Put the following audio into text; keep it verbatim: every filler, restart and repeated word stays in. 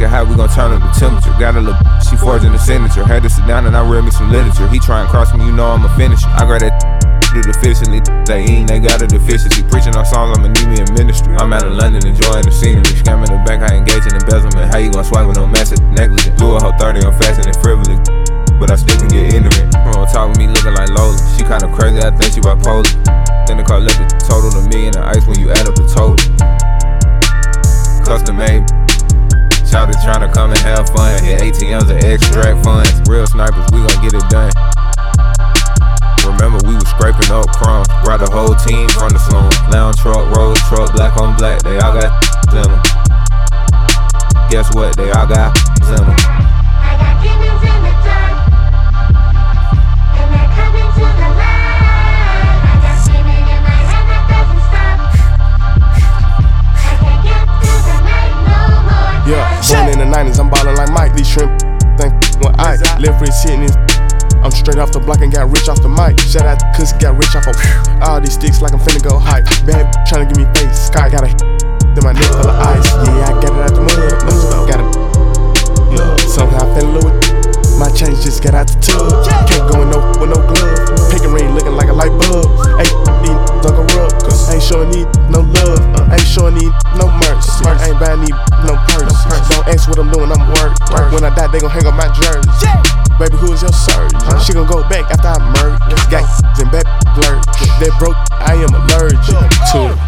get hot, we gon' turn up the temperature. Got a little, she forging the signature. Had to sit down and I read me some literature. He try and cross me, you know I'm a finisher. I grab that do efficiently. They eatin', they got a deficiency. Preaching on songs, I'ma need me in ministry. I'm out of London enjoying the scenery. Scamming the bank, I engage in embezzlement. How you gon' swipe with no massive negligence? Do a whole thirty, I'm faster than frivolous, but I still can get ignorant. Bro, talk with me looking like Lola. She kinda crazy, I think she bipolar. Then the car left it total to me and the ice when you add up the total. Custom made. Shouted tryna come and have fun. Hit A T Ms and extract funds. Real snipers, we gon' get it done. Remember we was scraping up crumbs. Brought the whole team from the slum. Lounge truck, road truck, black on black. They all got in them. Guess what? They all got in them. I got demons in the dark, and they're coming to the light. I got demon in my head that doesn't stop. I can't get through the night no more. Yeah, born in the nineties, I'm ballin' like Mike. These shrimp think when I live free sitting in. I'm straight off the block and got rich off the mic. Shout out to Cuz, got rich off of all these sticks like I'm finna go hike. Bad tryna give me face, sky got a in my neck full of ice. Yeah, I got it out the mud. Got it. Yeah, somehow I fell in love with my chains just got out the tub. Can't go in no with no glove. Pink ring looking like a light bulb. Ain't these don't go rub. Ain't showing these no love. Ain't showing these no mercy. Ain't buying these no purse. Don't ask what I'm doing, I'm work. When I die, they gon' hang up my jersey. Baby, who is your surgeon? She gon' go back after I merge. Gang and back blurred. That broke, I am allergic to it.